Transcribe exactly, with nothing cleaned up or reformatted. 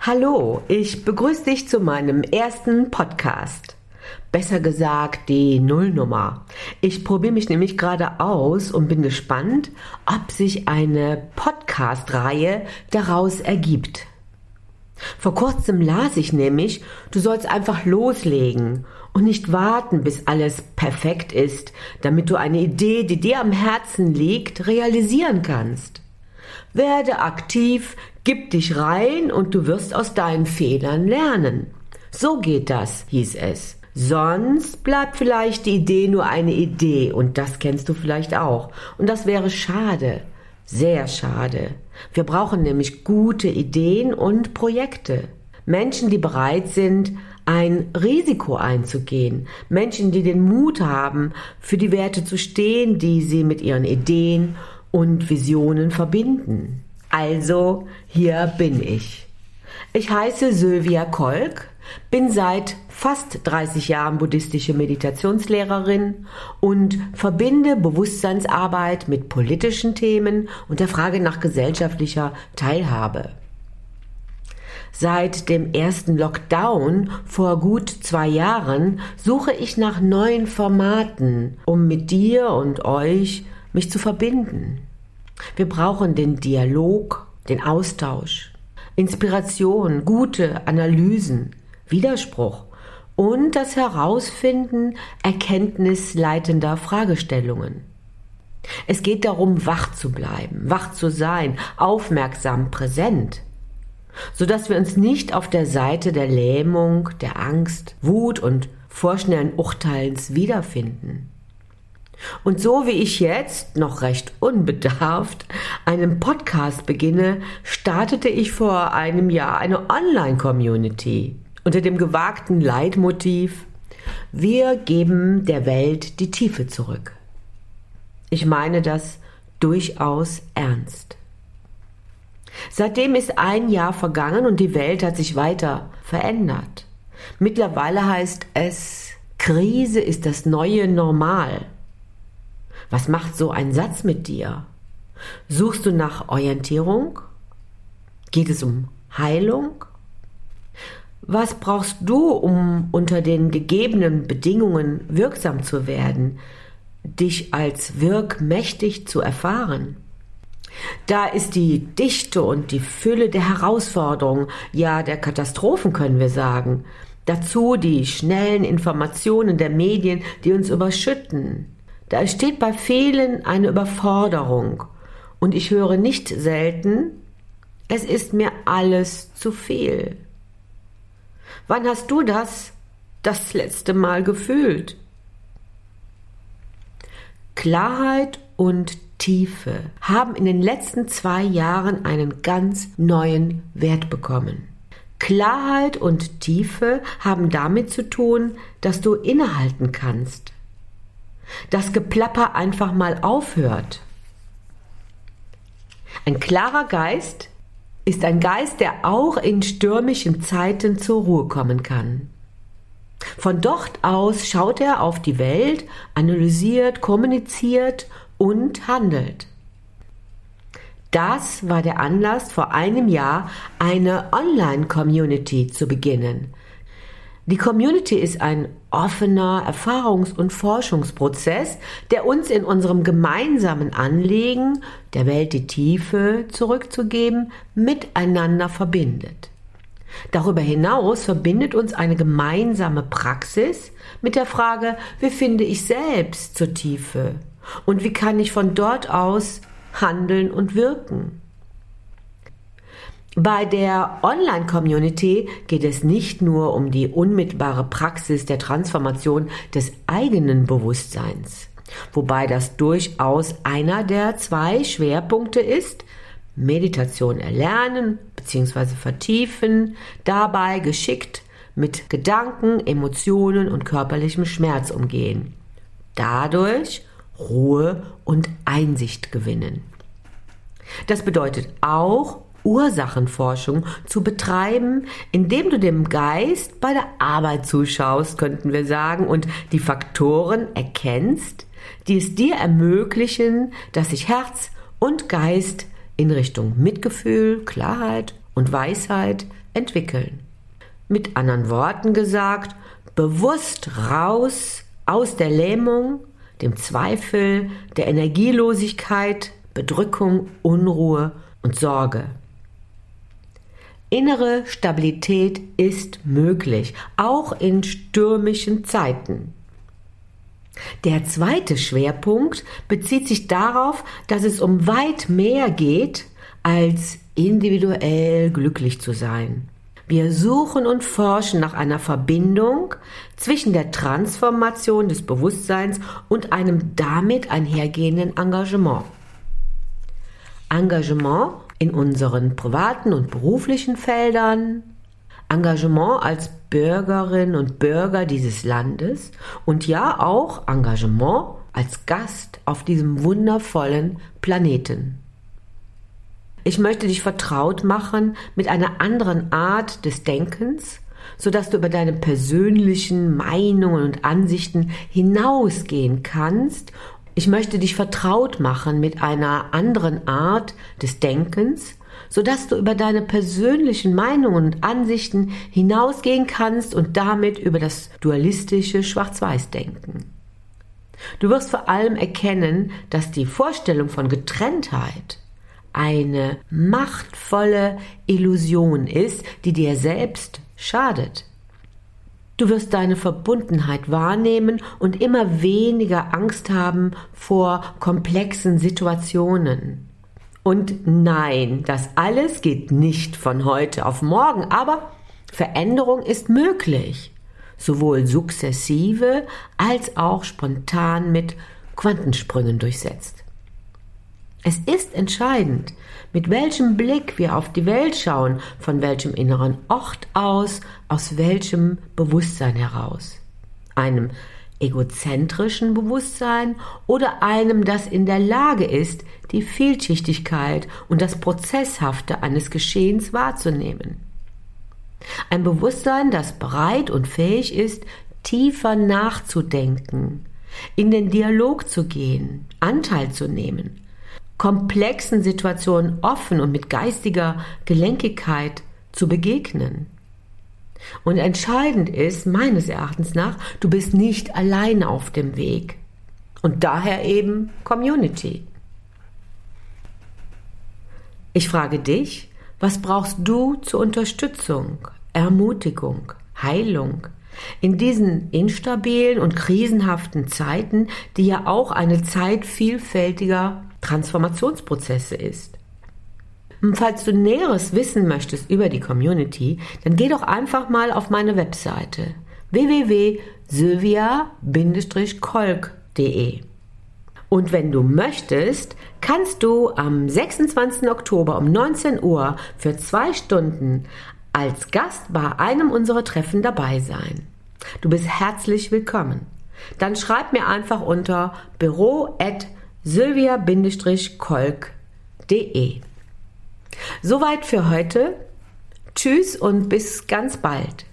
Hallo, ich begrüße dich zu meinem ersten Podcast. Besser gesagt die Nullnummer. Ich probiere mich nämlich gerade aus und bin gespannt, ob sich eine Podcast-Reihe daraus ergibt. Vor kurzem las ich nämlich, du sollst einfach loslegen und nicht warten, bis alles perfekt ist, damit du eine Idee, die dir am Herzen liegt, realisieren kannst. Werde aktiv, gib dich rein und du wirst aus deinen Fehlern lernen. So geht das, hieß es. Sonst bleibt vielleicht die Idee nur eine Idee und das kennst du vielleicht auch. Und das wäre schade, sehr schade. Wir brauchen nämlich gute Ideen und Projekte. Menschen, die bereit sind, ein Risiko einzugehen. Menschen, die den Mut haben, für die Werte zu stehen, die sie mit ihren Ideen und Visionen verbinden. Also, hier bin ich. Ich heiße Sylvia Kolk, bin seit fast dreißig Jahren buddhistische Meditationslehrerin und verbinde Bewusstseinsarbeit mit politischen Themen und der Frage nach gesellschaftlicher Teilhabe. Seit dem ersten Lockdown vor gut zwei Jahren suche ich nach neuen Formaten, um mit dir und euch mich zu verbinden. Wir brauchen den Dialog, den Austausch, Inspiration, gute Analysen, Widerspruch und das Herausfinden erkenntnisleitender Fragestellungen. Es geht darum, wach zu bleiben, wach zu sein, aufmerksam, präsent, sodass wir uns nicht auf der Seite der Lähmung, der Angst, Wut und vorschnellen Urteilens wiederfinden. Und so wie ich jetzt, noch recht unbedarft, einen Podcast beginne, startete ich vor einem Jahr eine Online-Community unter dem gewagten Leitmotiv: Wir geben der Welt die Tiefe zurück. Ich meine das durchaus ernst. Seitdem ist ein Jahr vergangen und die Welt hat sich weiter verändert. Mittlerweile heißt es, Krise ist das neue Normal. Was macht so ein Satz mit dir? Suchst du nach Orientierung? Geht es um Heilung? Was brauchst du, um unter den gegebenen Bedingungen wirksam zu werden, dich als wirkmächtig zu erfahren? Da ist die Dichte und die Fülle der Herausforderungen, ja der Katastrophen, können wir sagen. Dazu die schnellen Informationen der Medien, die uns überschütten. Da entsteht bei vielen eine Überforderung und ich höre nicht selten, es ist mir alles zu viel. Wann hast du das das letzte Mal gefühlt? Klarheit und Tiefe haben in den letzten zwei Jahren einen ganz neuen Wert bekommen. Klarheit und Tiefe haben damit zu tun, dass du innehalten kannst. Das Geplapper einfach mal aufhört. Ein klarer Geist ist ein Geist, der auch in stürmischen Zeiten zur Ruhe kommen kann. Von dort aus schaut er auf die Welt, analysiert, kommuniziert und handelt. Das war der Anlass, vor einem Jahr eine Online-Community zu beginnen. Die Community ist ein offener Erfahrungs- und Forschungsprozess, der uns in unserem gemeinsamen Anliegen, der Welt die Tiefe zurückzugeben, miteinander verbindet. Darüber hinaus verbindet uns eine gemeinsame Praxis mit der Frage, wie finde ich selbst zur Tiefe und wie kann ich von dort aus handeln und wirken. Bei der Online-Community geht es nicht nur um die unmittelbare Praxis der Transformation des eigenen Bewusstseins, wobei das durchaus einer der zwei Schwerpunkte ist: Meditation erlernen bzw. vertiefen, dabei geschickt mit Gedanken, Emotionen und körperlichem Schmerz umgehen. Dadurch Ruhe und Einsicht gewinnen. Das bedeutet auch, Ursachenforschung zu betreiben, indem du dem Geist bei der Arbeit zuschaust, könnten wir sagen, und die Faktoren erkennst, die es dir ermöglichen, dass sich Herz und Geist in Richtung Mitgefühl, Klarheit und Weisheit entwickeln. Mit anderen Worten gesagt, bewusst raus aus der Lähmung, dem Zweifel, der Energielosigkeit, Bedrückung, Unruhe und Sorge. Innere Stabilität ist möglich, auch in stürmischen Zeiten. Der zweite Schwerpunkt bezieht sich darauf, dass es um weit mehr geht, als individuell glücklich zu sein. Wir suchen und forschen nach einer Verbindung zwischen der Transformation des Bewusstseins und einem damit einhergehenden Engagement. Engagement in unseren privaten und beruflichen Feldern, Engagement als Bürgerinnen und Bürger dieses Landes und ja auch Engagement als Gast auf diesem wundervollen Planeten. Ich möchte dich vertraut machen mit einer anderen Art des Denkens, sodass du über deine persönlichen Meinungen und Ansichten hinausgehen kannst. Ich möchte dich vertraut machen mit einer anderen Art des Denkens, sodass du über deine persönlichen Meinungen und Ansichten hinausgehen kannst und damit über das dualistische Schwarz-Weiß-Denken. Du wirst vor allem erkennen, dass die Vorstellung von Getrenntheit eine machtvolle Illusion ist, die dir selbst schadet. Du wirst deine Verbundenheit wahrnehmen und immer weniger Angst haben vor komplexen Situationen. Und nein, das alles geht nicht von heute auf morgen, aber Veränderung ist möglich, sowohl sukzessive als auch spontan mit Quantensprüngen durchsetzt. Es ist entscheidend, mit welchem Blick wir auf die Welt schauen, von welchem inneren Ort aus, aus welchem Bewusstsein heraus. Einem egozentrischen Bewusstsein oder einem, das in der Lage ist, die Vielschichtigkeit und das Prozesshafte eines Geschehens wahrzunehmen. Ein Bewusstsein, das bereit und fähig ist, tiefer nachzudenken, in den Dialog zu gehen, Anteil zu nehmen, komplexen Situationen offen und mit geistiger Gelenkigkeit zu begegnen. Und entscheidend ist, meines Erachtens nach, du bist nicht alleine auf dem Weg. Und daher eben Community. Ich frage dich, was brauchst du zur Unterstützung, Ermutigung, Heilung in diesen instabilen und krisenhaften Zeiten, die ja auch eine Zeit vielfältiger Transformationsprozesse ist? Und falls du Näheres wissen möchtest über die Community, dann geh doch einfach mal auf meine Webseite w w w punkt sylvia Bindestrich kolk punkt de. Und wenn du möchtest, kannst du am sechsundzwanzigsten Oktober um neunzehn Uhr für zwei Stunden als Gast bei einem unserer Treffen dabei sein. Du bist herzlich willkommen. Dann schreib mir einfach unter büro at sylvia Bindestrich kolk punkt de. Soweit für heute. Tschüss und bis ganz bald.